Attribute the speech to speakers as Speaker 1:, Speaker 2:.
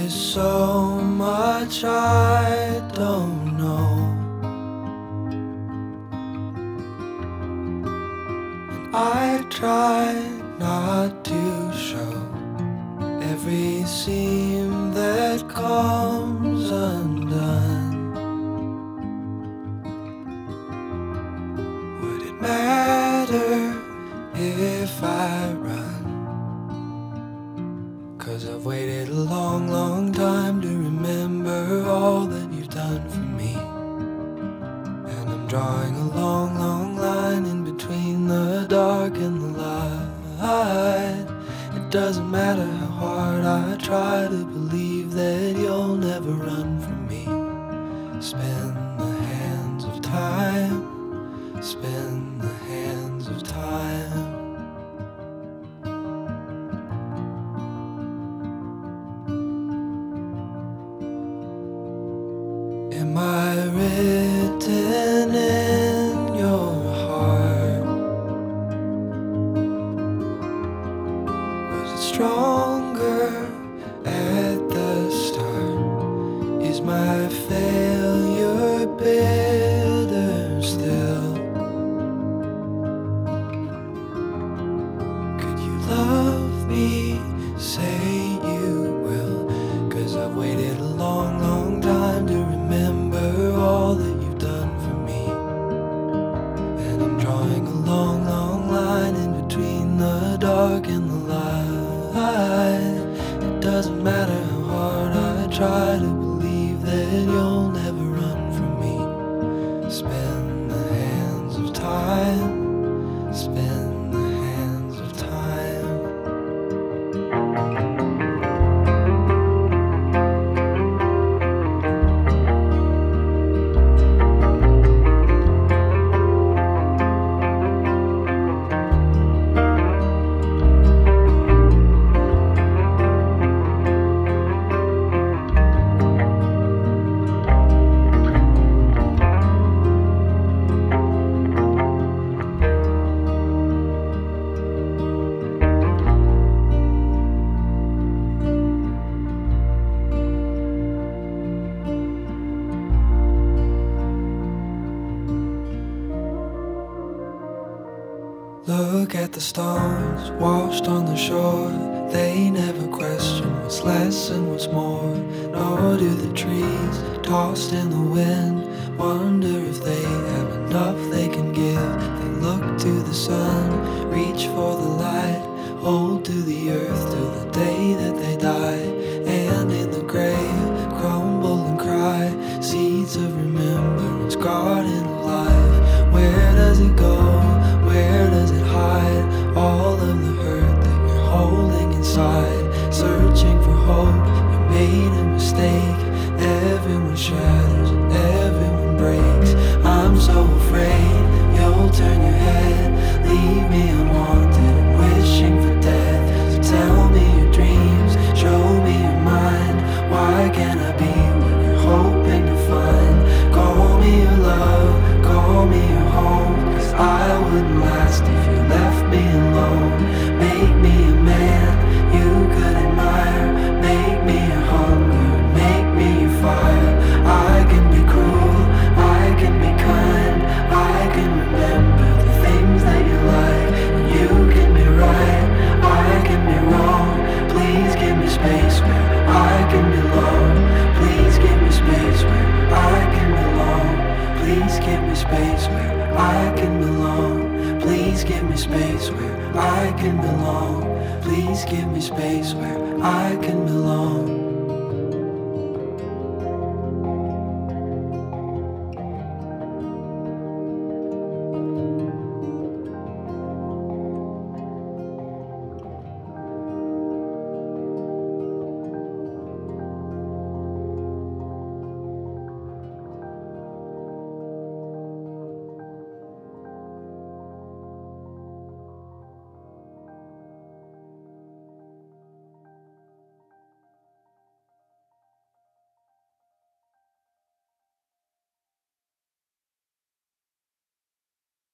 Speaker 1: so much I don't know, and I try not to show every seam that comes undone. Would it matter if I run? 'Cause I've waited a long, long time to remember all that you've done for me. And I'm drawing a long, long line in between the dark and the light. It doesn't matter how hard I try to believe that you'll never run from me. Spin the hands of time, spin the hands of time. Am I written in your heart? Was it stronger at the start? Is my failure bitter still? Could you love me? Say you will. 'Cause I've waited a long, long time to remember all that you've done for me. And I'm drawing a long, long line in between the dark and the light. It doesn't matter how hard I try to believe that you'll never run from me. Spin the hands of time, spin the hands of time. Look at the stars washed on the shore. They never question what's less and what's more. Nor do the trees tossed in the wind wonder if they have enough they can give. They look to the sun, reach for the light, hold to the earth till the day that they die. And in the grave crumble and cry, seeds of remembrance, garden of life. Where does it go? Where does it hide? All of the hurt that you're holding inside. Searching for hope, you made a mistake. Everyone shatters and everyone breaks. I'm so afraid you'll turn your head, leave me unwanted and wishing for death. So tell me your dreams, show me your mind. Why can't I be what you're hoping to find? Call me your love, call me your home. 'Cause I wouldn't last if you left me alone. Make me a man you could admire. Make me your hunger, make me your fire. I can be cruel, I can be kind. I can remember the things that you like. And you can be right, I can be wrong. Please give me space where I can belong. Please give me space where I can belong. Please give me space where I can belong. Please give me space where I can belong. Please give me space where I can belong.